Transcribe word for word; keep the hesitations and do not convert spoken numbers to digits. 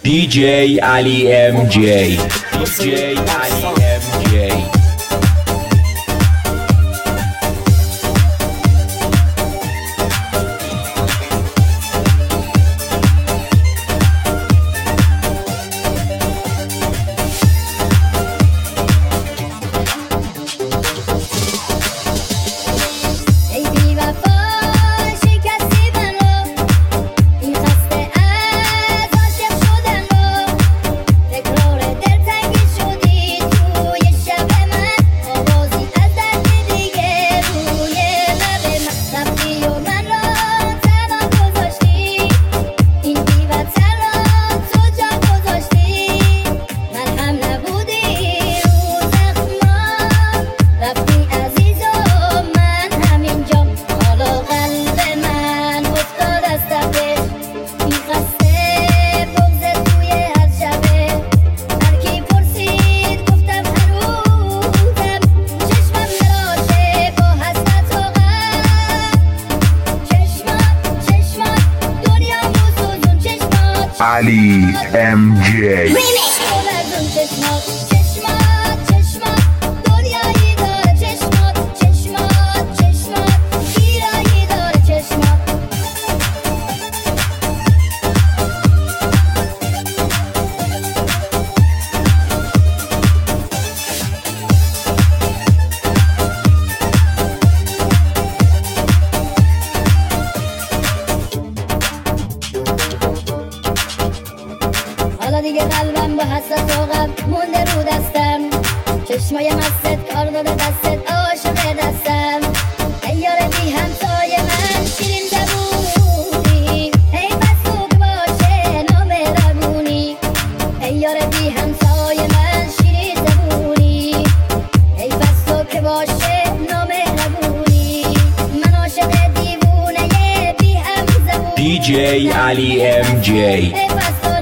دی جی علی ام جی دی جی علی ام جی. علی ام جی. حالا دیگه قلبم با حسرت و غم مونده رو دستم، چشمای مستت کار داده دستت عاشق دستم. ای یار بی همتای من شیرین زبونی، ای بس خوب باشه نامهربونی. ای یار بی همتای من شیرین زبونی، ای بس تو که باشه نامهربونی. من عاشق دیوونه بی هم زبونی. دی جی علی ام جی. ای بس تو